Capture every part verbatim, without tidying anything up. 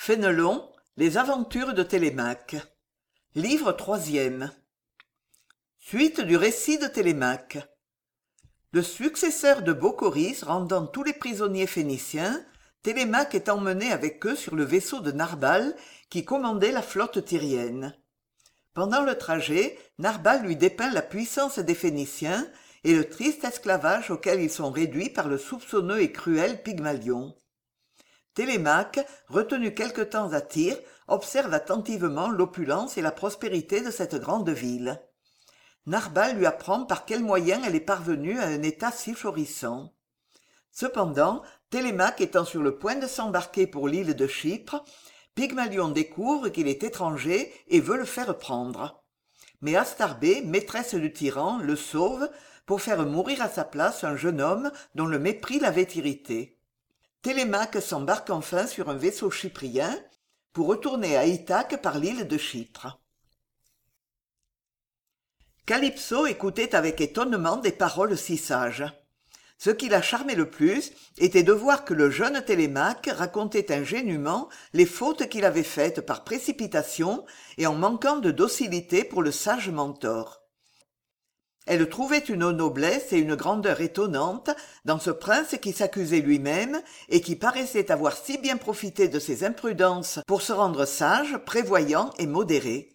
Fénelon, les aventures de Télémaque. Livre troisième. Suite du récit de Télémaque. Le successeur de Bocchoris rendant tous les prisonniers phéniciens, Télémaque est emmené avec eux sur le vaisseau de Narbal qui commandait la flotte tyrienne. Pendant le trajet, Narbal lui dépeint la puissance des Phéniciens et le triste esclavage auquel ils sont réduits par le soupçonneux et cruel Pygmalion. Télémaque, retenu quelque temps à Tyr, observe attentivement l'opulence et la prospérité de cette grande ville. Narbal lui apprend par quels moyens elle est parvenue à un état si florissant. Cependant, Télémaque étant sur le point de s'embarquer pour l'île de Chypre, Pygmalion découvre qu'il est étranger et veut le faire prendre. Mais Astarbé, maîtresse du tyran, le sauve pour faire mourir à sa place un jeune homme dont le mépris l'avait irrité. Télémaque s'embarque enfin sur un vaisseau chyprien pour retourner à Ithaque par l'île de Chypre. Calypso écoutait avec étonnement des paroles si sages. Ce qui la charmait le plus était de voir que le jeune Télémaque racontait ingénument les fautes qu'il avait faites par précipitation et en manquant de docilité pour le sage mentor. Elle trouvait une noblesse et une grandeur étonnantes dans ce prince qui s'accusait lui-même et qui paraissait avoir si bien profité de ses imprudences pour se rendre sage, prévoyant et modéré.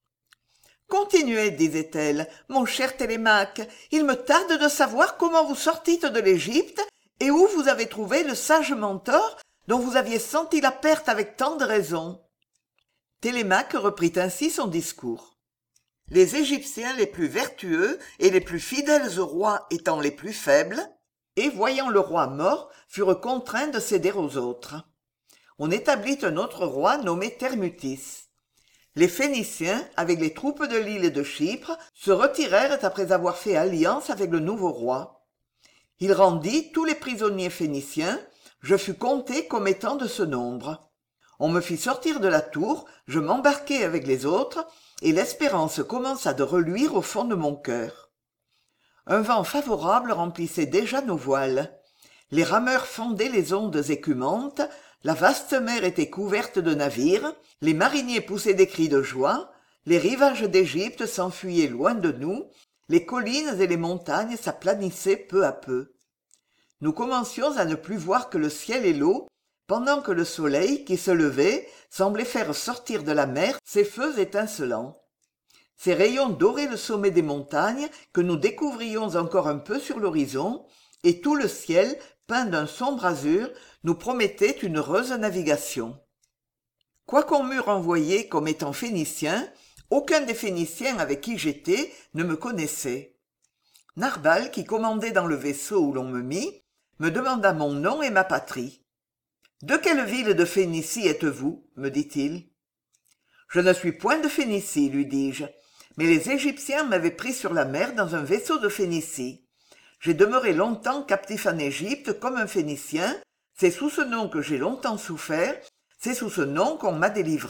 « Continuez, disait-elle, mon cher Télémaque, il me tarde de savoir comment vous sortîtes de l'Égypte et où vous avez trouvé le sage mentor dont vous aviez senti la perte avec tant de raison. » Télémaque reprit ainsi son discours. Les Égyptiens les plus vertueux et les plus fidèles au roi étant les plus faibles, et voyant le roi mort, furent contraints de céder aux autres. On établit un autre roi nommé Thermutis. Les Phéniciens, avec les troupes de l'île de Chypre, se retirèrent après avoir fait alliance avec le nouveau roi. Il rendit tous les prisonniers phéniciens, je fus compté comme étant de ce nombre. On me fit sortir de la tour, je m'embarquai avec les autres, et l'espérance commença de reluire au fond de mon cœur. Un vent favorable remplissait déjà nos voiles. Les rameurs fendaient les ondes écumantes, la vaste mer était couverte de navires, les mariniers poussaient des cris de joie, les rivages d'Égypte s'enfuyaient loin de nous, les collines et les montagnes s'aplanissaient peu à peu. Nous commencions à ne plus voir que le ciel et l'eau, pendant que le soleil, qui se levait, semblait faire sortir de la mer ses feux étincelants. Ses rayons doraient le sommet des montagnes que nous découvrions encore un peu sur l'horizon, et tout le ciel, peint d'un sombre azur, nous promettait une heureuse navigation. Quoiqu'on m'eût renvoyé comme étant phénicien, aucun des Phéniciens avec qui j'étais ne me connaissait. Narbal, qui commandait dans le vaisseau où l'on me mit, me demanda mon nom et ma patrie. « De quelle ville de Phénicie êtes-vous » me dit-il. « Je ne suis point de Phénicie, lui dis-je, mais les Égyptiens m'avaient pris sur la mer dans un vaisseau de Phénicie. J'ai demeuré longtemps captif en Égypte comme un Phénicien, c'est sous ce nom que j'ai longtemps souffert, c'est sous ce nom qu'on m'a délivré. »«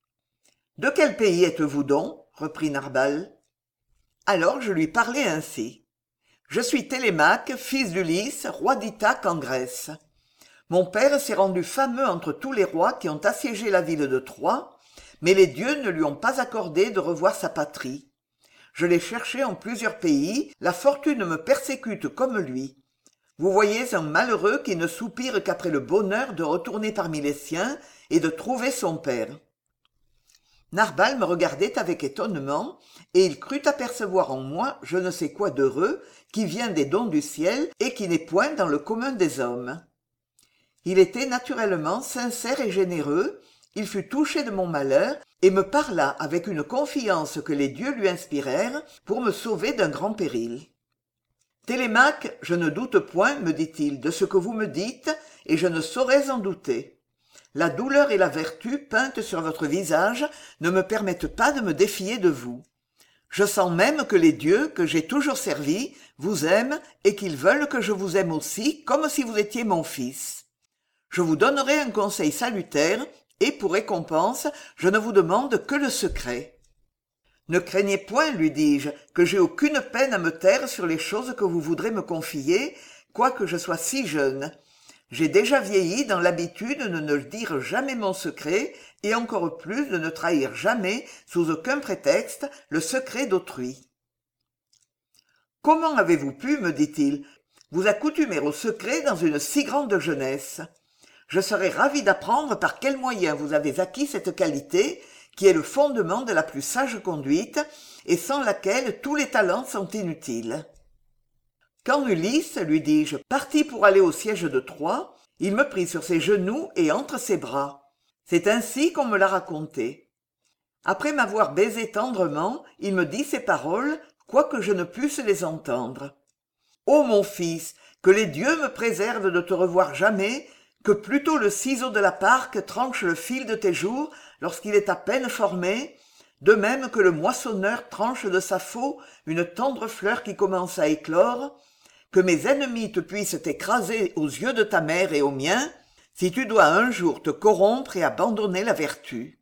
De quel pays êtes-vous donc » reprit Narbal. Alors je lui parlai ainsi. « Je suis Télémaque, fils d'Ulysse, roi d'Ithaque en Grèce. Mon père s'est rendu fameux entre tous les rois qui ont assiégé la ville de Troie, mais les dieux ne lui ont pas accordé de revoir sa patrie. Je l'ai cherché en plusieurs pays, la fortune me persécute comme lui. Vous voyez un malheureux qui ne soupire qu'après le bonheur de retourner parmi les siens et de trouver son père. » Narbal me regardait avec étonnement, et il crut apercevoir en moi je ne sais quoi d'heureux, qui vient des dons du ciel et qui n'est point dans le commun des hommes. Il était naturellement sincère et généreux, il fut touché de mon malheur et me parla avec une confiance que les dieux lui inspirèrent pour me sauver d'un grand péril. « Télémaque, je ne doute point, me dit-il, de ce que vous me dites, et je ne saurais en douter. La douleur et la vertu peintes sur votre visage ne me permettent pas de me défier de vous. Je sens même que les dieux, que j'ai toujours servis, vous aiment et qu'ils veulent que je vous aime aussi comme si vous étiez mon fils. Je vous donnerai un conseil salutaire, et pour récompense, je ne vous demande que le secret. Ne craignez point, lui dis-je, que j'ai aucune peine à me taire sur les choses que vous voudrez me confier, quoique je sois si jeune. J'ai déjà vieilli dans l'habitude de ne dire jamais mon secret, et encore plus de ne trahir jamais, sous aucun prétexte, le secret d'autrui. « Comment avez-vous pu, me dit-il, vous accoutumer au secret dans une si grande jeunesse ? Je serais ravi d'apprendre par quels moyens vous avez acquis cette qualité, qui est le fondement de la plus sage conduite, et sans laquelle tous les talents sont inutiles. » Quand Ulysse, lui dis-je, partit pour aller au siège de Troie, il me prit sur ses genoux et entre ses bras. C'est ainsi qu'on me l'a raconté. Après m'avoir baisé tendrement, il me dit ces paroles, quoique je ne pusse les entendre. « Ô mon fils, que les dieux me préservent de te revoir jamais, que plutôt le ciseau de la parque tranche le fil de tes jours lorsqu'il est à peine formé, de même que le moissonneur tranche de sa faux une tendre fleur qui commence à éclore, que mes ennemis te puissent écraser aux yeux de ta mère et aux miens, si tu dois un jour te corrompre et abandonner la vertu.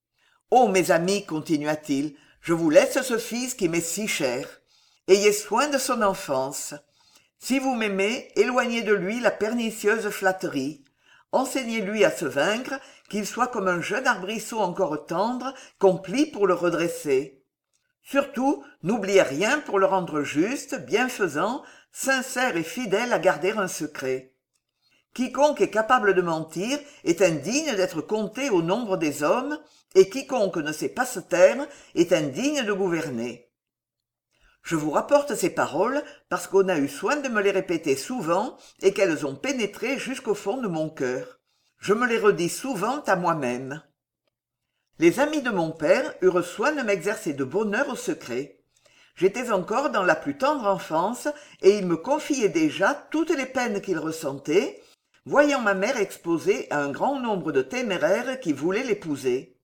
Ô mes amis, continua-t-il, je vous laisse ce fils qui m'est si cher. Ayez soin de son enfance. Si vous m'aimez, éloignez de lui la pernicieuse flatterie. Enseignez-lui à se vaincre, qu'il soit comme un jeune arbrisseau encore tendre, qu'on plie pour le redresser. Surtout, n'oubliez rien pour le rendre juste, bienfaisant, sincère et fidèle à garder un secret. Quiconque est capable de mentir est indigne d'être compté au nombre des hommes, et quiconque ne sait pas se taire est indigne de gouverner. Je vous rapporte ces paroles parce qu'on a eu soin de me les répéter souvent et qu'elles ont pénétré jusqu'au fond de mon cœur. Je me les redis souvent à moi-même. Les amis de mon père eurent soin de m'exercer de bonne heure au secret. J'étais encore dans la plus tendre enfance et ils me confiaient déjà toutes les peines qu'ils ressentaient, voyant ma mère exposée à un grand nombre de téméraires qui voulaient l'épouser.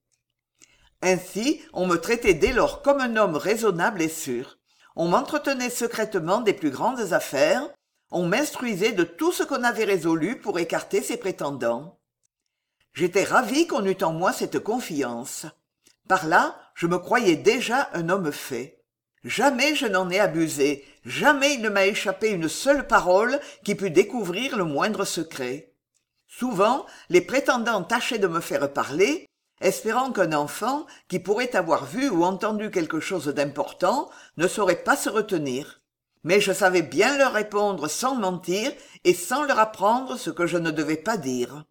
Ainsi, on me traitait dès lors comme un homme raisonnable et sûr. On m'entretenait secrètement des plus grandes affaires, on m'instruisait de tout ce qu'on avait résolu pour écarter ses prétendants. J'étais ravi qu'on eût en moi cette confiance. Par là, je me croyais déjà un homme fait. Jamais je n'en ai abusé, jamais il ne m'a échappé une seule parole qui pût découvrir le moindre secret. Souvent, les prétendants tâchaient de me faire parler, espérant qu'un enfant, qui pourrait avoir vu ou entendu quelque chose d'important, ne saurait pas se retenir. Mais je savais bien leur répondre sans mentir et sans leur apprendre ce que je ne devais pas dire.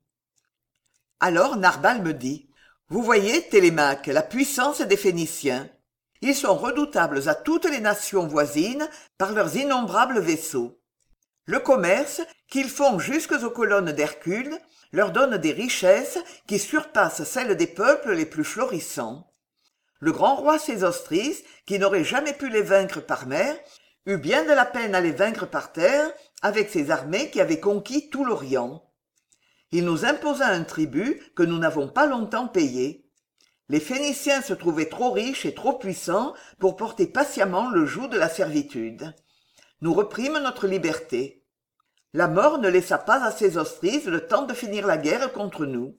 Alors Narbal me dit « Vous voyez, Télémaque, la puissance des Phéniciens. Ils sont redoutables à toutes les nations voisines par leurs innombrables vaisseaux. Le commerce, qu'ils font jusques aux colonnes d'Hercule, leur donne des richesses qui surpassent celles des peuples les plus florissants. Le grand roi Sésostris, qui n'aurait jamais pu les vaincre par mer, eut bien de la peine à les vaincre par terre avec ses armées qui avaient conquis tout l'Orient. Il nous imposa un tribut que nous n'avons pas longtemps payé. Les Phéniciens se trouvaient trop riches et trop puissants pour porter patiemment le joug de la servitude. Nous reprîmes notre liberté. La mort ne laissa pas à Sésostris le temps de finir la guerre contre nous.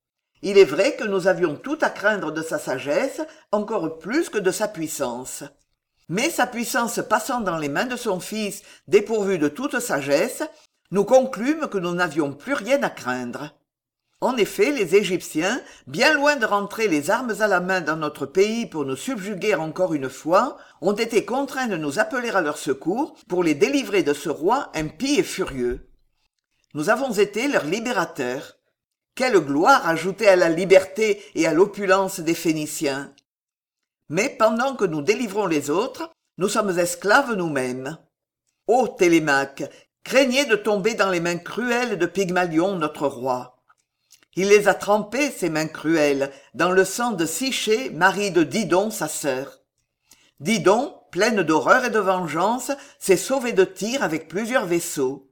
Il est vrai que nous avions tout à craindre de sa sagesse, encore plus que de sa puissance. Mais sa puissance passant dans les mains de son fils, dépourvu de toute sagesse, nous conclûmes que nous n'avions plus rien à craindre. En effet, les Égyptiens, bien loin de rentrer les armes à la main dans notre pays pour nous subjuguer encore une fois, ont été contraints de nous appeler à leur secours pour les délivrer de ce roi impie et furieux. Nous avons été leurs libérateurs. Quelle gloire ajoutée à la liberté et à l'opulence des Phéniciens! Mais pendant que nous délivrons les autres, nous sommes esclaves nous-mêmes. Ô Télémaque, craignez de tomber dans les mains cruelles de Pygmalion, notre roi. Il les a trempées, ces mains cruelles, dans le sang de Psyché, mari de Didon, sa sœur. Didon, pleine d'horreur et de vengeance, s'est sauvée de Tyr avec plusieurs vaisseaux.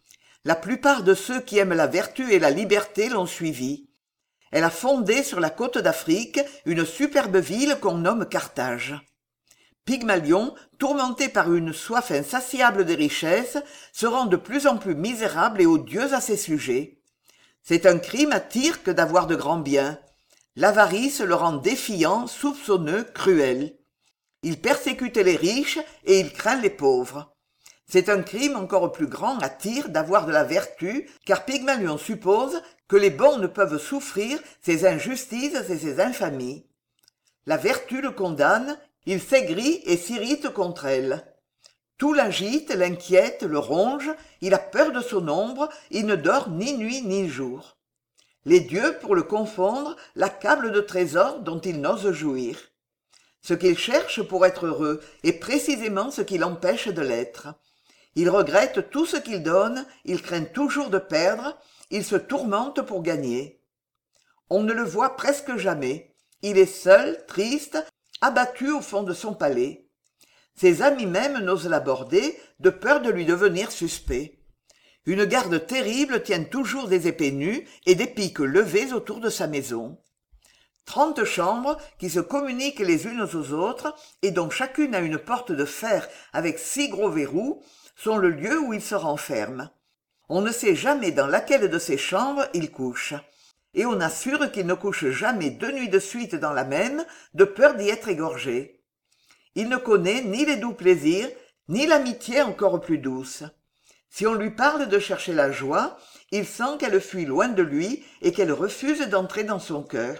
La plupart de ceux qui aiment la vertu et la liberté l'ont suivie. Elle a fondé sur la côte d'Afrique une superbe ville qu'on nomme Carthage. Pygmalion, tourmenté par une soif insatiable des richesses, se rend de plus en plus misérable et odieux à ses sujets. C'est un crime à Tyr que d'avoir de grands biens. L'avarice le rend défiant, soupçonneux, cruel. Il persécute les riches et il craint les pauvres. C'est un crime encore plus grand à Tyr d'avoir de la vertu, car Pygmalion suppose que les bons ne peuvent souffrir ces injustices et ces infamies. La vertu le condamne, il s'aigrit et s'irrite contre elle. Tout l'agite, l'inquiète, le ronge, il a peur de son ombre, il ne dort ni nuit ni jour. Les dieux, pour le confondre, l'accablent de trésors dont il n'ose jouir. Ce qu'il cherche pour être heureux est précisément ce qui l'empêche de l'être. Il regrette tout ce qu'il donne, il craint toujours de perdre, il se tourmente pour gagner. On ne le voit presque jamais. Il est seul, triste, abattu au fond de son palais. Ses amis même n'osent l'aborder, de peur de lui devenir suspect. Une garde terrible tient toujours des épées nues et des piques levées autour de sa maison. Trente chambres qui se communiquent les unes aux autres et dont chacune a une porte de fer avec six gros verrous sont le lieu où il se renferme. On ne sait jamais dans laquelle de ces chambres il couche. Et on assure qu'il ne couche jamais deux nuits de suite dans la même, de peur d'y être égorgé. Il ne connaît ni les doux plaisirs, ni l'amitié encore plus douce. Si on lui parle de chercher la joie, il sent qu'elle fuit loin de lui et qu'elle refuse d'entrer dans son cœur.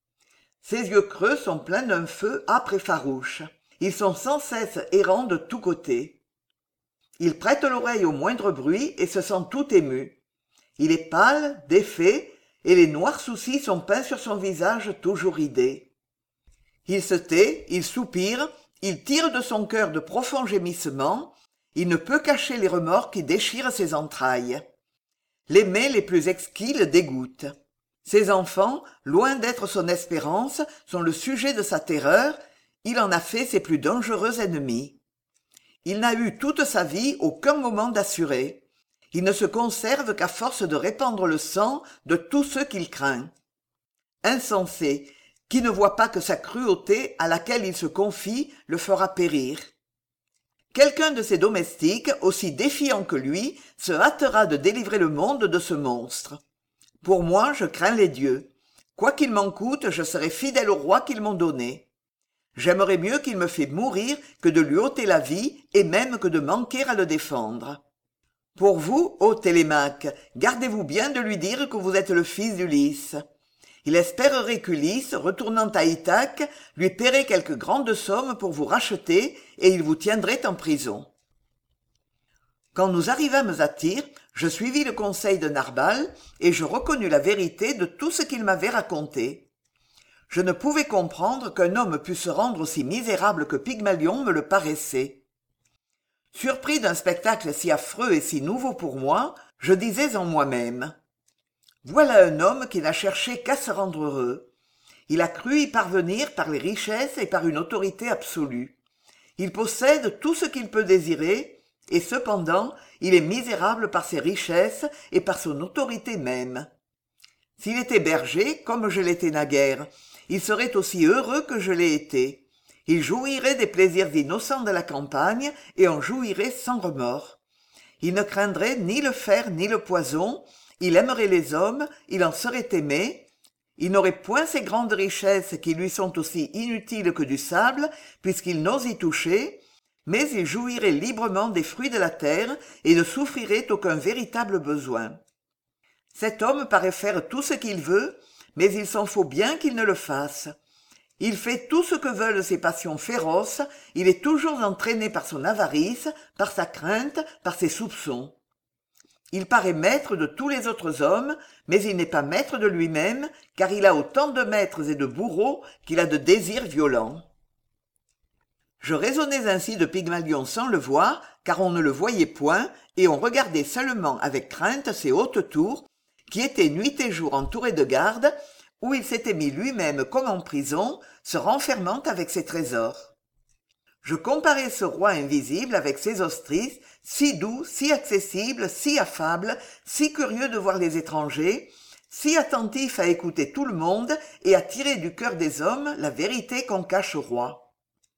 Ses yeux creux sont pleins d'un feu âpre et farouche. Ils sont sans cesse errants de tous côtés. Il prête l'oreille au moindre bruit et se sent tout ému. Il est pâle, défait, et les noirs soucis sont peints sur son visage toujours ridé. Il se tait, il soupire, il tire de son cœur de profonds gémissements, il ne peut cacher les remords qui déchirent ses entrailles. Les mets les plus exquis le dégoûtent. Ses enfants, loin d'être son espérance, sont le sujet de sa terreur, il en a fait ses plus dangereux ennemis. Il n'a eu toute sa vie aucun moment d'assuré. Il ne se conserve qu'à force de répandre le sang de tous ceux qu'il craint. Insensé, qui ne voit pas que sa cruauté à laquelle il se confie le fera périr. Quelqu'un de ses domestiques, aussi défiant que lui, se hâtera de délivrer le monde de ce monstre. Pour moi, je crains les dieux. Quoi qu'il m'en coûte, je serai fidèle au roi qu'ils m'ont donné. J'aimerais mieux qu'il me fait mourir que de lui ôter la vie et même que de manquer à le défendre. Pour vous, ô Télémaque, gardez-vous bien de lui dire que vous êtes le fils d'Ulysse. Il espérerait qu'Ulysse, retournant à Ithaque, lui paierait quelques grandes sommes pour vous racheter et il vous tiendrait en prison. Quand nous arrivâmes à Tyr, je suivis le conseil de Narbal et je reconnus la vérité de tout ce qu'il m'avait raconté. Je ne pouvais comprendre qu'un homme pût se rendre aussi misérable que Pygmalion me le paraissait. Surpris d'un spectacle si affreux et si nouveau pour moi, je disais en moi-même « Voilà un homme qui n'a cherché qu'à se rendre heureux. Il a cru y parvenir par les richesses et par une autorité absolue. Il possède tout ce qu'il peut désirer, et cependant il est misérable par ses richesses et par son autorité même. S'il était berger, comme je l'étais naguère, il serait aussi heureux que je l'ai été. Il jouirait des plaisirs innocents de la campagne et en jouirait sans remords. Il ne craindrait ni le fer ni le poison, il aimerait les hommes, il en serait aimé. Il n'aurait point ces grandes richesses qui lui sont aussi inutiles que du sable, puisqu'il n'ose y toucher, mais il jouirait librement des fruits de la terre et ne souffrirait aucun véritable besoin. Cet homme paraît faire tout ce qu'il veut, mais il s'en faut bien qu'il ne le fasse. Il fait tout ce que veulent ses passions féroces, il est toujours entraîné par son avarice, par sa crainte, par ses soupçons. Il paraît maître de tous les autres hommes, mais il n'est pas maître de lui-même, car il a autant de maîtres et de bourreaux qu'il a de désirs violents. Je raisonnais ainsi de Pygmalion sans le voir, car on ne le voyait point, et on regardait seulement avec crainte ses hautes tours, qui étaient nuit et jour entourées de gardes, où il s'était mis lui-même comme en prison, se renfermant avec ses trésors. Je comparais ce roi invisible avec Sésostris, si doux, si accessible, si affable, si curieux de voir les étrangers, si attentif à écouter tout le monde et à tirer du cœur des hommes la vérité qu'on cache au roi.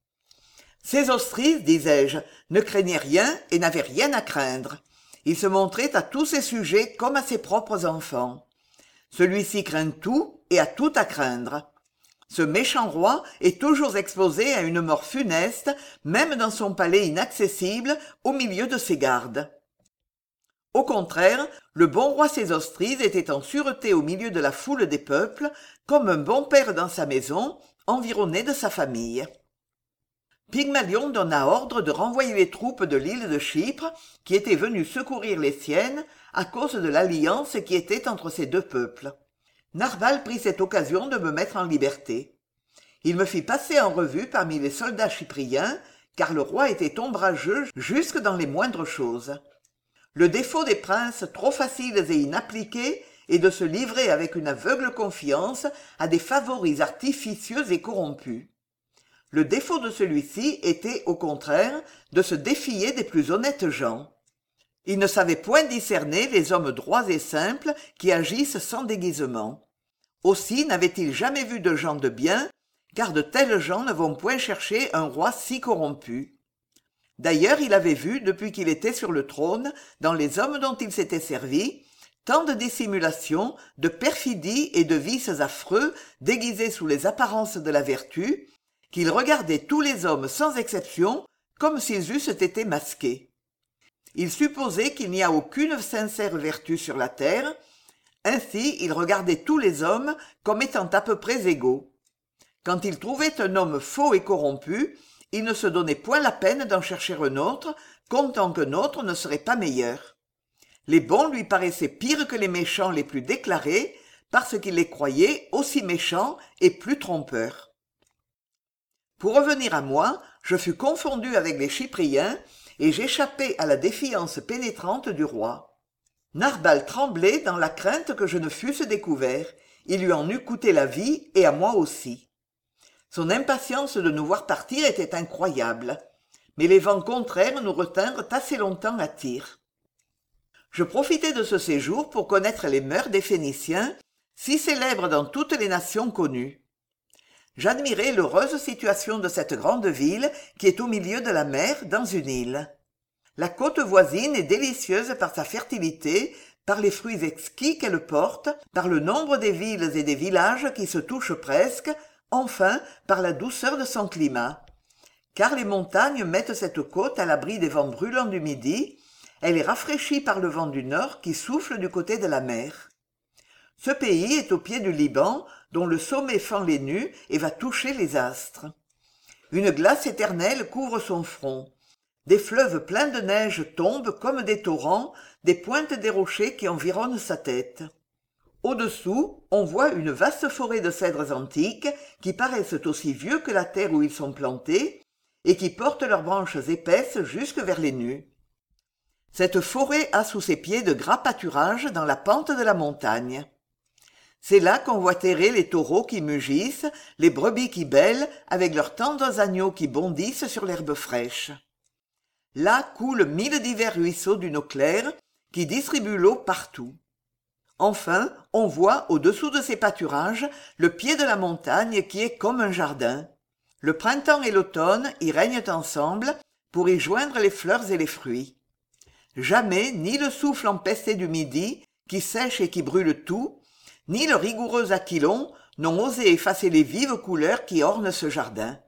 Sésostris, disais-je, ne craignait rien et n'avait rien à craindre. Il se montrait à tous ses sujets comme à ses propres enfants. Celui-ci craint tout et a tout à craindre. Ce méchant roi est toujours exposé à une mort funeste, même dans son palais inaccessible, au milieu de ses gardes. Au contraire, le bon roi Sésostris était en sûreté au milieu de la foule des peuples, comme un bon père dans sa maison, environné de sa famille. Pygmalion donna ordre de renvoyer les troupes de l'île de Chypre, qui étaient venues secourir les siennes, à cause de l'alliance qui était entre ces deux peuples. Narval prit cette occasion de me mettre en liberté. Il me fit passer en revue parmi les soldats chypriens, car le roi était ombrageux jusque dans les moindres choses. Le défaut des princes trop faciles et inappliqués est de se livrer avec une aveugle confiance à des favoris artificieux et corrompus. Le défaut de celui-ci était, au contraire, de se défier des plus honnêtes gens. Il ne savait point discerner les hommes droits et simples qui agissent sans déguisement. Aussi n'avait-il jamais vu de gens de bien, car de tels gens ne vont point chercher un roi si corrompu. D'ailleurs, il avait vu, depuis qu'il était sur le trône, dans les hommes dont il s'était servi, tant de dissimulation, de perfidie et de vices affreux déguisés sous les apparences de la vertu, qu'il regardait tous les hommes sans exception comme s'ils eussent été masqués. Il supposait qu'il n'y a aucune sincère vertu sur la terre, ainsi il regardait tous les hommes comme étant à peu près égaux. Quand il trouvait un homme faux et corrompu, il ne se donnait point la peine d'en chercher un autre, comptant qu'un autre ne serait pas meilleur. Les bons lui paraissaient pires que les méchants les plus déclarés, parce qu'il les croyait aussi méchants et plus trompeurs. Pour revenir à moi, je fus confondu avec les Chypriens, et j'échappai à la défiance pénétrante du roi. Narval tremblait dans la crainte que je ne fusse découvert. Il lui en eût coûté la vie, et à moi aussi. Son impatience de nous voir partir était incroyable, mais les vents contraires nous retinrent assez longtemps à Tyr. Je profitai de ce séjour pour connaître les mœurs des Phéniciens, si célèbres dans toutes les nations connues. J'admirais l'heureuse situation de cette grande ville qui est au milieu de la mer, dans une île. La côte voisine est délicieuse par sa fertilité, par les fruits exquis qu'elle porte, par le nombre des villes et des villages qui se touchent presque, enfin par la douceur de son climat. Car les montagnes mettent cette côte à l'abri des vents brûlants du midi, elle est rafraîchie par le vent du nord qui souffle du côté de la mer. Ce pays est au pied du Liban, dont le sommet fend les nues et va toucher les astres. Une glace éternelle couvre son front. Des fleuves pleins de neige tombent comme des torrents des pointes des rochers qui environnent sa tête. Au-dessous, on voit une vaste forêt de cèdres antiques qui paraissent aussi vieux que la terre où ils sont plantés et qui portent leurs branches épaisses jusque vers les nues. Cette forêt a sous ses pieds de gras pâturages dans la pente de la montagne. C'est là qu'on voit errer les taureaux qui mugissent, les brebis qui bêlent, avec leurs tendres agneaux qui bondissent sur l'herbe fraîche. Là coulent mille divers ruisseaux d'une eau claire, qui distribuent l'eau partout. Enfin, on voit, au-dessous de ces pâturages, le pied de la montagne qui est comme un jardin. Le printemps et l'automne y règnent ensemble, pour y joindre les fleurs et les fruits. Jamais ni le souffle empesté du midi, qui sèche et qui brûle tout, ni le rigoureux Aquilon n'ont osé effacer les vives couleurs qui ornent ce jardin.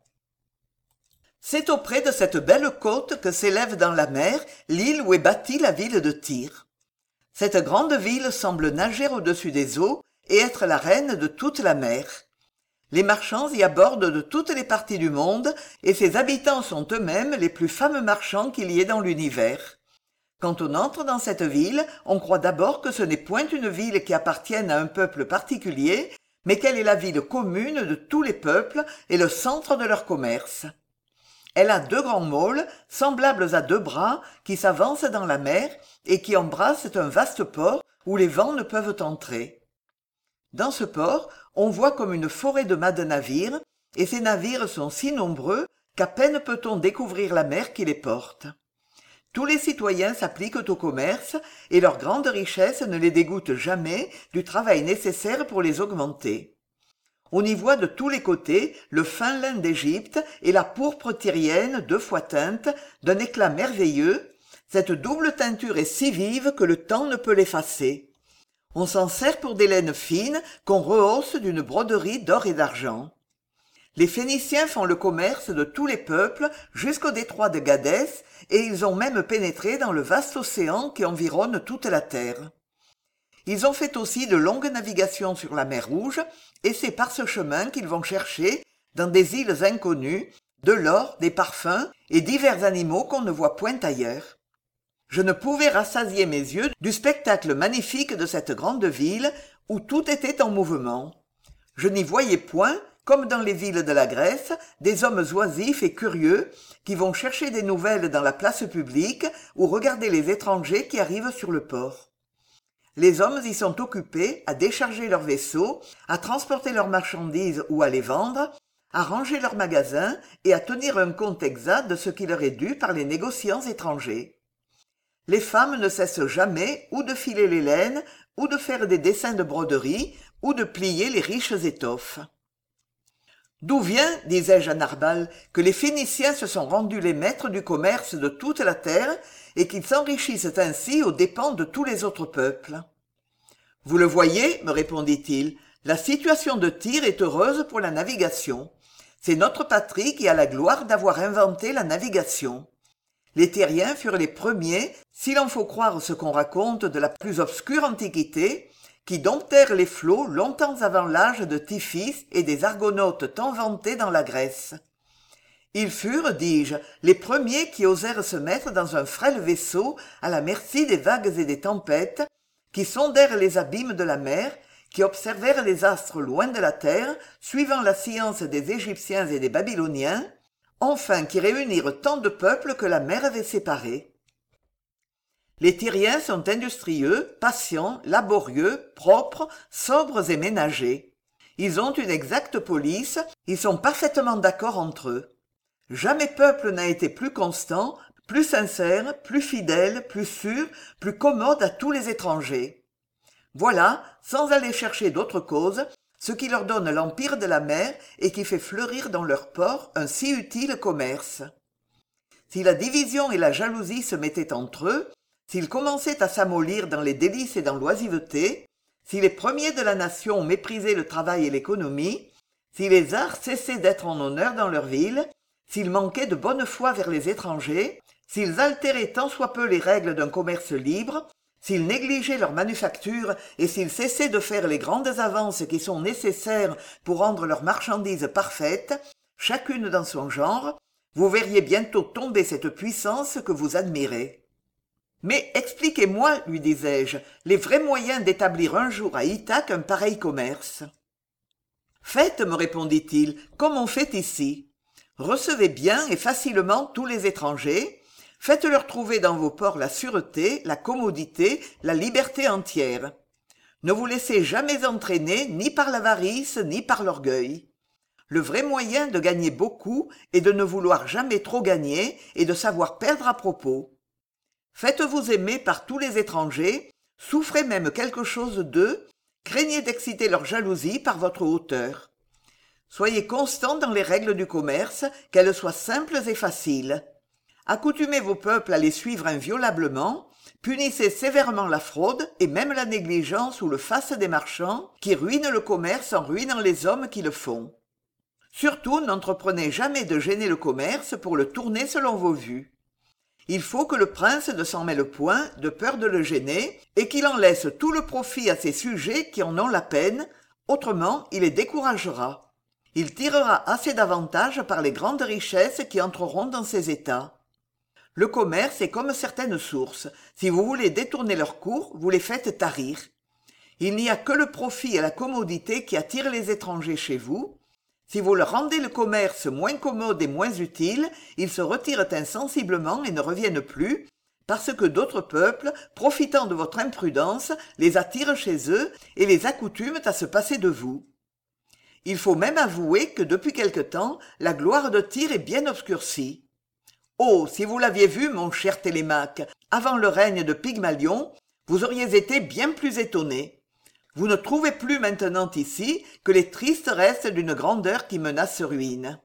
C'est auprès de cette belle côte que s'élève dans la mer l'île où est bâtie la ville de Tyr. Cette grande ville semble nager au-dessus des eaux et être la reine de toute la mer. Les marchands y abordent de toutes les parties du monde et ses habitants sont eux-mêmes les plus fameux marchands qu'il y ait dans l'univers. Quand on entre dans cette ville, on croit d'abord que ce n'est point une ville qui appartienne à un peuple particulier, mais qu'elle est la ville commune de tous les peuples et le centre de leur commerce. Elle a deux grands môles, semblables à deux bras, qui s'avancent dans la mer et qui embrassent un vaste port où les vents ne peuvent entrer. Dans ce port, on voit comme une forêt de mâts de navires, et ces navires sont si nombreux qu'à peine peut-on découvrir la mer qui les porte. Tous les citoyens s'appliquent au commerce et leur grande richesse ne les dégoûte jamais du travail nécessaire pour les augmenter. On y voit de tous les côtés le fin lin d'Égypte et la pourpre tyrienne deux fois teinte, d'un éclat merveilleux. Cette double teinture est si vive que le temps ne peut l'effacer. On s'en sert pour des laines fines qu'on rehausse d'une broderie d'or et d'argent. Les Phéniciens font le commerce de tous les peuples jusqu'au détroit de Gadès, et ils ont même pénétré dans le vaste océan qui environne toute la terre. Ils ont fait aussi de longues navigations sur la mer Rouge, et c'est par ce chemin qu'ils vont chercher, dans des îles inconnues, de l'or, des parfums et divers animaux qu'on ne voit point ailleurs. Je ne pouvais rassasier mes yeux du spectacle magnifique de cette grande ville où tout était en mouvement. Je n'y voyais point, comme dans les villes de la Grèce, des hommes oisifs et curieux qui vont chercher des nouvelles dans la place publique ou regarder les étrangers qui arrivent sur le port. Les hommes y sont occupés à décharger leurs vaisseaux, à transporter leurs marchandises ou à les vendre, à ranger leurs magasins et à tenir un compte exact de ce qui leur est dû par les négociants étrangers. Les femmes ne cessent jamais ou de filer les laines, ou de faire des dessins de broderie, ou de plier les riches étoffes. D'où vient, disais-je à Narbal, que les Phéniciens se sont rendus les maîtres du commerce de toute la terre et qu'ils s'enrichissent ainsi aux dépens de tous les autres peuples? Vous le voyez, me répondit-il, la situation de Tyr est heureuse pour la navigation. C'est notre patrie qui a la gloire d'avoir inventé la navigation. Les Tyriens furent les premiers, s'il en faut croire ce qu'on raconte de la plus obscure antiquité, qui domptèrent les flots longtemps avant l'âge de Tiphys et des Argonautes tant vantés dans la Grèce. Ils furent, dis-je, les premiers qui osèrent se mettre dans un frêle vaisseau à la merci des vagues et des tempêtes, qui sondèrent les abîmes de la mer, qui observèrent les astres loin de la terre, suivant la science des Égyptiens et des Babyloniens, enfin qui réunirent tant de peuples que la mer avait séparés. Les Tyriens sont industrieux, patients, laborieux, propres, sobres et ménagers. Ils ont une exacte police, ils sont parfaitement d'accord entre eux. Jamais peuple n'a été plus constant, plus sincère, plus fidèle, plus sûr, plus commode à tous les étrangers. Voilà, sans aller chercher d'autres causes, ce qui leur donne l'empire de la mer et qui fait fleurir dans leurs ports un si utile commerce. Si la division et la jalousie se mettaient entre eux, s'ils commençaient à s'amollir dans les délices et dans l'oisiveté, si les premiers de la nation méprisaient le travail et l'économie, si les arts cessaient d'être en honneur dans leur ville, s'ils manquaient de bonne foi vers les étrangers, s'ils altéraient tant soit peu les règles d'un commerce libre, s'ils négligeaient leurs manufactures et s'ils cessaient de faire les grandes avances qui sont nécessaires pour rendre leurs marchandises parfaites, chacune dans son genre, vous verriez bientôt tomber cette puissance que vous admirez. Mais expliquez-moi, lui disais-je, les vrais moyens d'établir un jour à Ithaque un pareil commerce. Faites, me répondit-il, comme on fait ici. Recevez bien et facilement tous les étrangers, faites-leur trouver dans vos ports la sûreté, la commodité, la liberté entière. Ne vous laissez jamais entraîner ni par l'avarice ni par l'orgueil. Le vrai moyen de gagner beaucoup est de ne vouloir jamais trop gagner et de savoir perdre à propos. Faites-vous aimer par tous les étrangers, souffrez même quelque chose d'eux, craignez d'exciter leur jalousie par votre hauteur. Soyez constants dans les règles du commerce, qu'elles soient simples et faciles. Accoutumez vos peuples à les suivre inviolablement, punissez sévèrement la fraude et même la négligence ou le faste des marchands qui ruinent le commerce en ruinant les hommes qui le font. Surtout, n'entreprenez jamais de gêner le commerce pour le tourner selon vos vues. Il faut que le prince ne s'en mêle point, de peur de le gêner, et qu'il en laisse tout le profit à ses sujets qui en ont la peine, autrement il les découragera. Il tirera assez d'avantages par les grandes richesses qui entreront dans ses états. Le commerce est comme certaines sources. Si vous voulez détourner leur cours, vous les faites tarir. Il n'y a que le profit et la commodité qui attirent les étrangers chez vous. Si vous leur rendez le commerce moins commode et moins utile, ils se retirent insensiblement et ne reviennent plus, parce que d'autres peuples, profitant de votre imprudence, les attirent chez eux et les accoutument à se passer de vous. Il faut même avouer que depuis quelque temps, la gloire de Tyr est bien obscurcie. Oh, si vous l'aviez vu, mon cher Télémaque, avant le règne de Pygmalion, vous auriez été bien plus étonné. Vous ne trouvez plus maintenant ici que les tristes restes d'une grandeur qui menace ruine.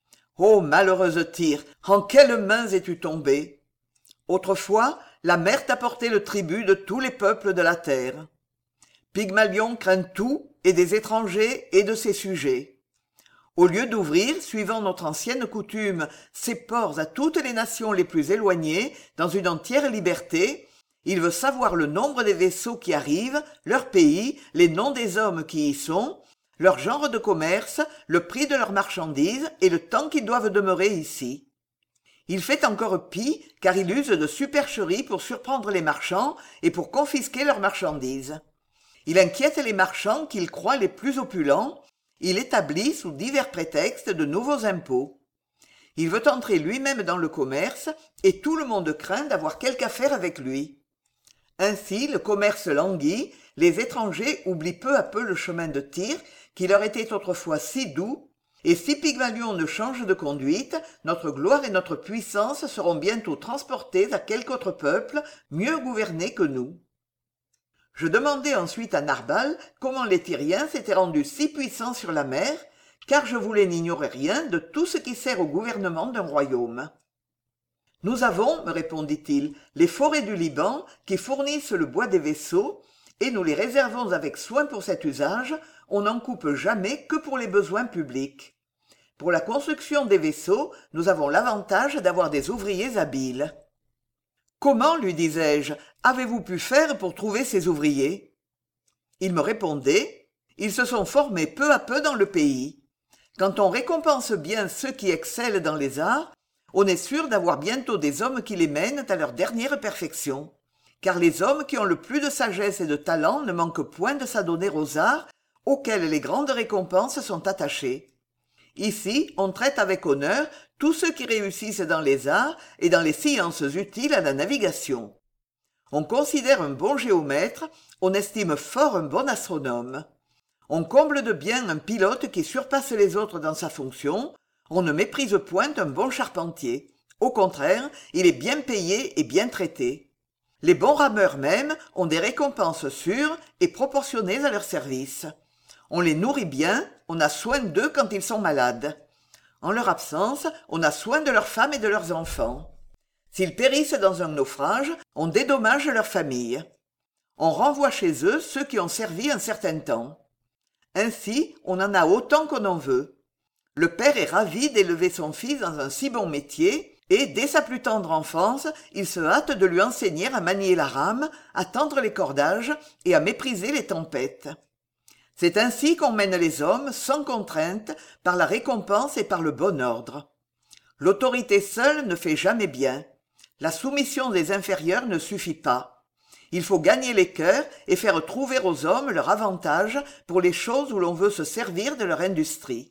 Ô malheureuse Tyr, en quelles mains es-tu tombée? Autrefois, la mer t'apportait le tribut de tous les peuples de la terre. Pygmalion craint tout, et des étrangers et de ses sujets. Au lieu d'ouvrir, suivant notre ancienne coutume, ses ports à toutes les nations les plus éloignées, dans une entière liberté, il veut savoir le nombre des vaisseaux qui arrivent, leur pays, les noms des hommes qui y sont, leur genre de commerce, le prix de leurs marchandises et le temps qu'ils doivent demeurer ici. Il fait encore pis, car il use de supercheries pour surprendre les marchands et pour confisquer leurs marchandises. Il inquiète les marchands qu'il croit les plus opulents, il établit sous divers prétextes de nouveaux impôts. Il veut entrer lui-même dans le commerce, et tout le monde craint d'avoir quelque affaire avec lui. Ainsi le commerce languit, les étrangers oublient peu à peu le chemin de Tyr, qui leur était autrefois si doux, et si Pygmalion ne change de conduite, notre gloire et notre puissance seront bientôt transportées à quelque autre peuple, mieux gouverné que nous. Je demandai ensuite à Narbal comment les Tyriens s'étaient rendus si puissants sur la mer, car je voulais n'ignorer rien de tout ce qui sert au gouvernement d'un royaume. « Nous avons, me répondit-il, les forêts du Liban qui fournissent le bois des vaisseaux, et nous les réservons avec soin pour cet usage, on n'en coupe jamais que pour les besoins publics. Pour la construction des vaisseaux, nous avons l'avantage d'avoir des ouvriers habiles. » Comment, lui disais-je, avez-vous pu faire pour trouver ces ouvriers? Il me répondait, ils se sont formés peu à peu dans le pays. Quand on récompense bien ceux qui excellent dans les arts, on est sûr d'avoir bientôt des hommes qui les mènent à leur dernière perfection. Car les hommes qui ont le plus de sagesse et de talent ne manquent point de s'adonner aux arts auxquels les grandes récompenses sont attachées. Ici, on traite avec honneur tous ceux qui réussissent dans les arts et dans les sciences utiles à la navigation. On considère un bon géomètre, on estime fort un bon astronome. On comble de bien un pilote qui surpasse les autres dans sa fonction, on ne méprise point un bon charpentier. Au contraire, il est bien payé et bien traité. Les bons rameurs même ont des récompenses sûres et proportionnées à leur service. On les nourrit bien, on a soin d'eux quand ils sont malades. En leur absence, on a soin de leurs femmes et de leurs enfants. S'ils périssent dans un naufrage, on dédommage leur famille. On renvoie chez eux ceux qui ont servi un certain temps. Ainsi, on en a autant qu'on en veut. Le père est ravi d'élever son fils dans un si bon métier, et, dès sa plus tendre enfance, il se hâte de lui enseigner à manier la rame, à tendre les cordages et à mépriser les tempêtes. C'est ainsi qu'on mène les hommes, sans contrainte, par la récompense et par le bon ordre. L'autorité seule ne fait jamais bien. La soumission des inférieurs ne suffit pas. Il faut gagner les cœurs et faire trouver aux hommes leur avantage pour les choses où l'on veut se servir de leur industrie.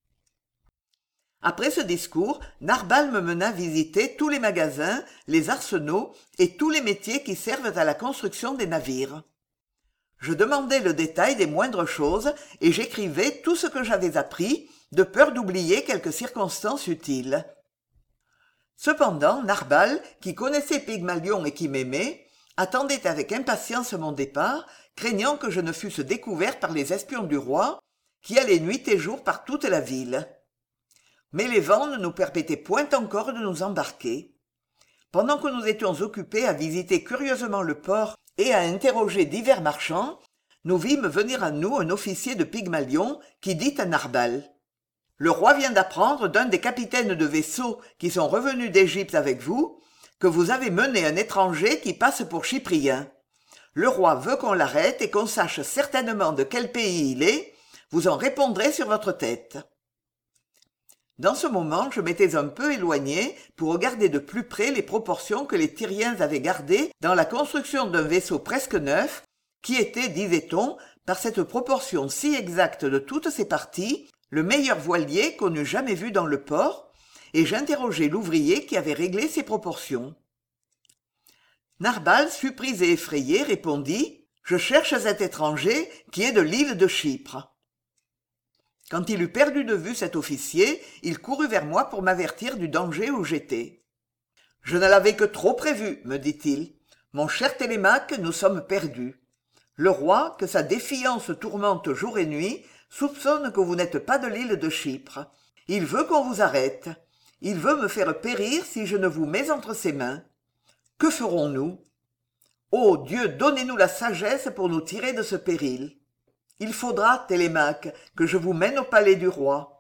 Après ce discours, Narbal me mena visiter tous les magasins, les arsenaux et tous les métiers qui servent à la construction des navires. Je demandais le détail des moindres choses et j'écrivais tout ce que j'avais appris, de peur d'oublier quelques circonstances utiles. Cependant, Narbal, qui connaissait Pygmalion et qui m'aimait, attendait avec impatience mon départ, craignant que je ne fusse découvert par les espions du roi, qui allaient nuit et jour par toute la ville. Mais les vents ne nous permettaient point encore de nous embarquer. Pendant que nous étions occupés à visiter curieusement le port et à interroger divers marchands, nous vîmes venir à nous un officier de Pygmalion qui dit à Narbal « Le roi vient d'apprendre d'un des capitaines de vaisseaux qui sont revenus d'Égypte avec vous, que vous avez mené un étranger qui passe pour chyprien. Le roi veut qu'on l'arrête et qu'on sache certainement de quel pays il est, vous en répondrez sur votre tête. » Dans ce moment, je m'étais un peu éloigné pour regarder de plus près les proportions que les Tyriens avaient gardées dans la construction d'un vaisseau presque neuf, qui était, disait-on, par cette proportion si exacte de toutes ses parties, le meilleur voilier qu'on eût jamais vu dans le port, et j'interrogeai l'ouvrier qui avait réglé ces proportions. Narbal, surpris et effrayé, répondit « Je cherche cet étranger qui est de l'île de Chypre. » Quand il eut perdu de vue cet officier, il courut vers moi pour m'avertir du danger où j'étais. « Je ne l'avais que trop prévu, me dit-il. Mon cher Télémaque, nous sommes perdus. Le roi, que sa défiance tourmente jour et nuit, soupçonne que vous n'êtes pas de l'île de Chypre. Il veut qu'on vous arrête. Il veut me faire périr si je ne vous mets entre ses mains. Que ferons-nous? Ô Dieu, donnez-nous la sagesse pour nous tirer de ce péril. Il faudra, Télémaque, que je vous mène au palais du roi.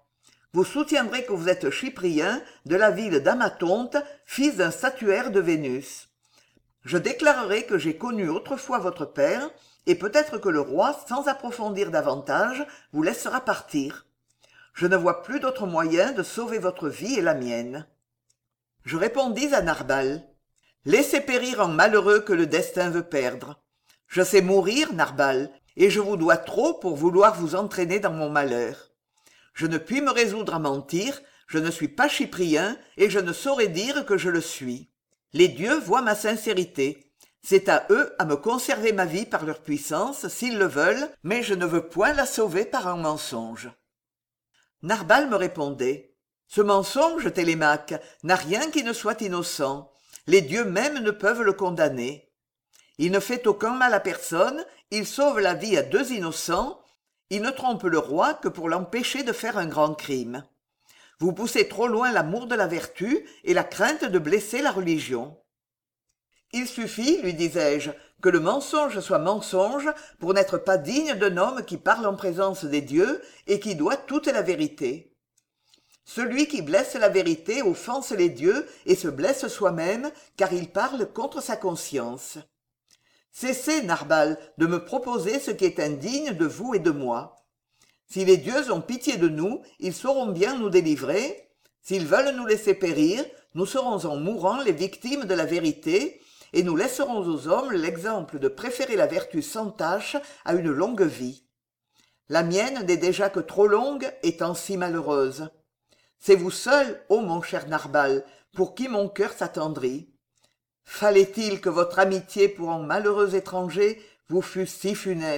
Vous soutiendrez que vous êtes Chyprien, de la ville d'Amathonte, fils d'un statuaire de Vénus. Je déclarerai que j'ai connu autrefois votre père, et peut-être que le roi, sans approfondir davantage, vous laissera partir. Je ne vois plus d'autre moyen de sauver votre vie et la mienne. » Je répondis à Narbal. « Laissez périr un malheureux que le destin veut perdre. Je sais mourir, Narbal, et je vous dois trop pour vouloir vous entraîner dans mon malheur. Je ne puis me résoudre à mentir, je ne suis pas chyprien, et je ne saurais dire que je le suis. Les dieux voient ma sincérité. C'est à eux à me conserver ma vie par leur puissance, s'ils le veulent, mais je ne veux point la sauver par un mensonge. » Narbal me répondait. « Ce mensonge, Télémaque, n'a rien qui ne soit innocent. Les dieux même ne peuvent le condamner. Il ne fait aucun mal à personne, il sauve la vie à deux innocents, il ne trompe le roi que pour l'empêcher de faire un grand crime. Vous poussez trop loin l'amour de la vertu et la crainte de blesser la religion. » « Il suffit, lui disais-je, que le mensonge soit mensonge pour n'être pas digne d'un homme qui parle en présence des dieux et qui doit toute la vérité. Celui qui blesse la vérité offense les dieux et se blesse soi-même, car il parle contre sa conscience. Cessez, Narbal, de me proposer ce qui est indigne de vous et de moi. Si les dieux ont pitié de nous, ils sauront bien nous délivrer. S'ils veulent nous laisser périr, nous serons en mourant les victimes de la vérité, et nous laisserons aux hommes l'exemple de préférer la vertu sans tache à une longue vie. La mienne n'est déjà que trop longue, étant si malheureuse. C'est vous seul, ô mon cher Narbal, pour qui mon cœur s'attendrit. Fallait-il que votre amitié pour un malheureux étranger vous fût si funeste? »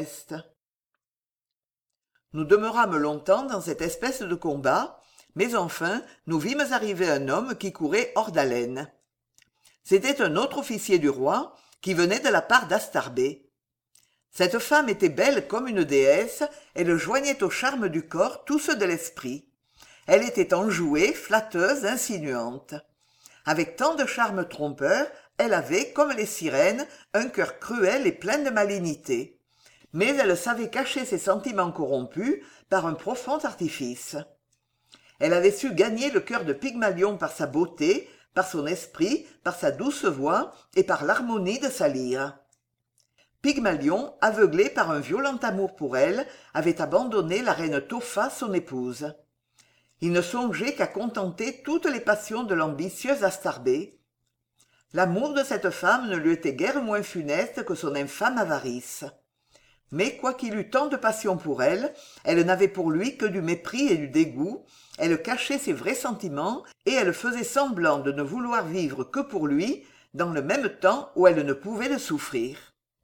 Nous demeurâmes longtemps dans cette espèce de combat, mais enfin nous vîmes arriver un homme qui courait hors d'haleine. C'était un autre officier du roi, qui venait de la part d'Astarbé. Cette femme était belle comme une déesse, elle joignait au charme du corps tout ceux de l'esprit. Elle était enjouée, flatteuse, insinuante. Avec tant de charme trompeur, elle avait, comme les sirènes, un cœur cruel et plein de malignité. Mais elle savait cacher ses sentiments corrompus par un profond artifice. Elle avait su gagner le cœur de Pygmalion par sa beauté, par son esprit, par sa douce voix et par l'harmonie de sa lyre. Pygmalion, aveuglé par un violent amour pour elle, avait abandonné la reine Topha, son épouse. Il ne songeait qu'à contenter toutes les passions de l'ambitieuse Astarbé. L'amour de cette femme ne lui était guère moins funeste que son infâme avarice. Mais quoiqu'il eût tant de passion pour elle, elle n'avait pour lui que du mépris et du dégoût, elle cachait ses vrais sentiments et elle faisait semblant de ne vouloir vivre que pour lui, dans le même temps où elle ne pouvait le souffrir.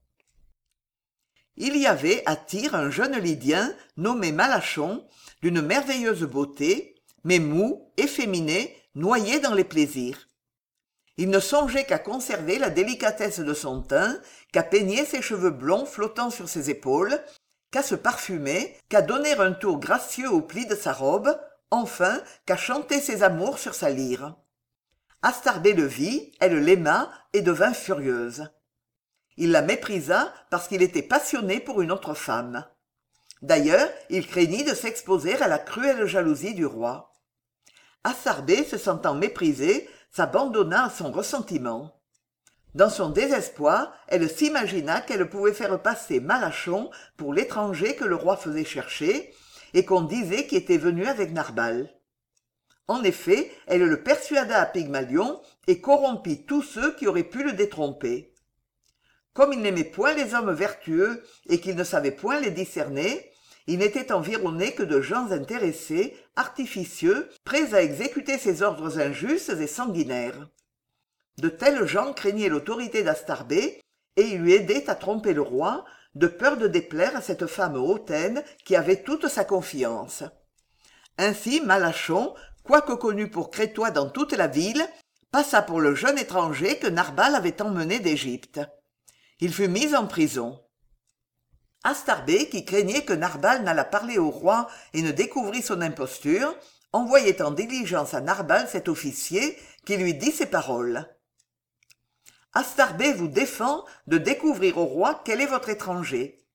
Il y avait à Tyr un jeune Lydien nommé Malachon, d'une merveilleuse beauté, mais mou, efféminé, noyé dans les plaisirs. Il ne songeait qu'à conserver la délicatesse de son teint, qu'à peigner ses cheveux blonds flottant sur ses épaules, qu'à se parfumer, qu'à donner un tour gracieux aux plis de sa robe, enfin qu'à chanter ses amours sur sa lyre. Astarbé le vit, elle l'aima et devint furieuse. Il la méprisa parce qu'il était passionné pour une autre femme. D'ailleurs, il craignit de s'exposer à la cruelle jalousie du roi. Astarbé, se sentant méprisée, s'abandonna à son ressentiment. Dans son désespoir, elle s'imagina qu'elle pouvait faire passer Malachon pour l'étranger que le roi faisait chercher et qu'on disait qui était venu avec Narbal. En effet, elle le persuada à Pygmalion et corrompit tous ceux qui auraient pu le détromper. Comme il n'aimait point les hommes vertueux et qu'il ne savait point les discerner, il n'était environné que de gens intéressés, artificieux, prêts à exécuter ses ordres injustes et sanguinaires. De tels gens craignaient l'autorité d'Astarbé et ils lui aidaient à tromper le roi, de peur de déplaire à cette femme hautaine qui avait toute sa confiance. Ainsi Malachon, quoique connu pour crétois dans toute la ville, passa pour le jeune étranger que Narbal avait emmené d'Égypte. Il fut mis en prison. Astarbé, qui craignait que Narbal n'allât parler au roi et ne découvrît son imposture, envoyait en diligence à Narbal cet officier qui lui dit ces paroles. « Astarbé vous défend de découvrir au roi quel est votre étranger.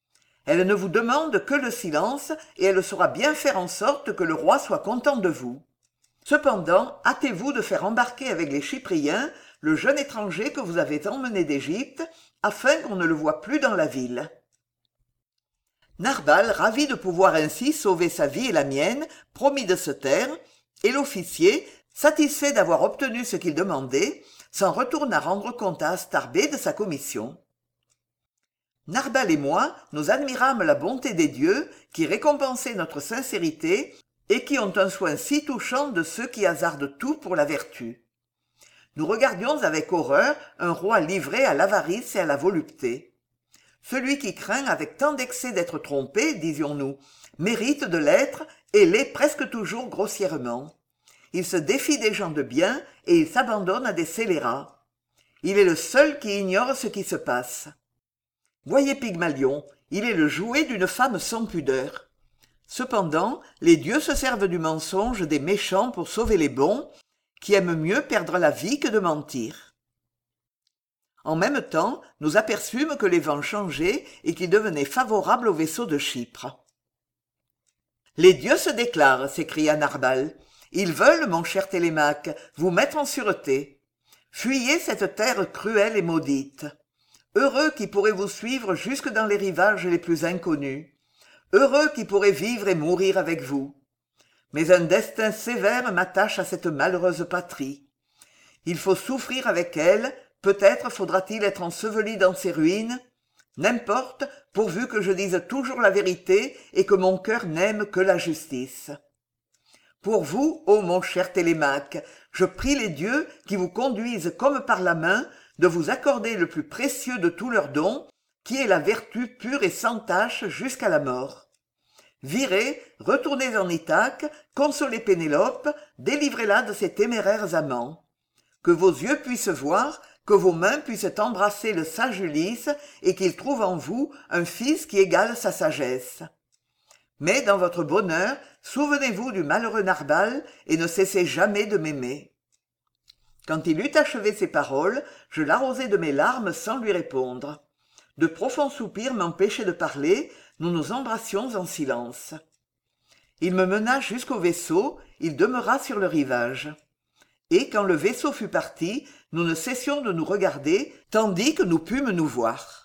Elle ne vous demande que le silence, et elle saura bien faire en sorte que le roi soit content de vous. Cependant, hâtez-vous de faire embarquer avec les Chypriens le jeune étranger que vous avez emmené d'Égypte, afin qu'on ne le voie plus dans la ville. » Narbal, ravi de pouvoir ainsi sauver sa vie et la mienne, promit de se taire, et l'officier, satisfait d'avoir obtenu ce qu'il demandait, s'en retourna rendre compte à Astarbé de sa commission. Narbal et moi, nous admirâmes la bonté des dieux qui récompensaient notre sincérité et qui ont un soin si touchant de ceux qui hasardent tout pour la vertu. Nous regardions avec horreur un roi livré à l'avarice et à la volupté. Celui qui craint avec tant d'excès d'être trompé, disions-nous, mérite de l'être et l'est presque toujours grossièrement. Il se défie des gens de bien et il s'abandonne à des scélérats. Il est le seul qui ignore ce qui se passe. Voyez Pygmalion, il est le jouet d'une femme sans pudeur. Cependant, les dieux se servent du mensonge des méchants pour sauver les bons, qui aiment mieux perdre la vie que de mentir. En même temps, nous aperçûmes que les vents changeaient et qu'ils devenaient favorables au vaisseau de Chypre. « Les dieux se déclarent, s'écria Narbal. Ils veulent, mon cher Télémaque, vous mettre en sûreté. Fuyez cette terre cruelle et maudite. Heureux qui pourrez vous suivre jusque dans les rivages les plus inconnus. Heureux qui pourrez vivre et mourir avec vous. Mais un destin sévère m'attache à cette malheureuse patrie. Il faut souffrir avec elle, peut-être faudra-t-il être enseveli dans ses ruines. N'importe, pourvu que je dise toujours la vérité et que mon cœur n'aime que la justice. Pour vous, ô mon cher Télémaque, je prie les dieux qui vous conduisent comme par la main de vous accorder le plus précieux de tous leurs dons, qui est la vertu pure et sans tache jusqu'à la mort. Virez, retournez en Ithaque, consolez Pénélope, délivrez-la de ses téméraires amants. Que vos yeux puissent voir, que vos mains puissent embrasser le sage Ulysse et qu'il trouve en vous un fils qui égale sa sagesse. Mais dans votre bonheur, souvenez-vous du malheureux Narbal et ne cessez jamais de m'aimer. » Quand il eut achevé ces paroles, je l'arrosai de mes larmes sans lui répondre. De profonds soupirs m'empêchaient de parler, nous nous embrassions en silence. Il me mena jusqu'au vaisseau, il demeura sur le rivage. Et quand le vaisseau fut parti, nous ne cessions de nous regarder, tandis que nous pûmes nous voir.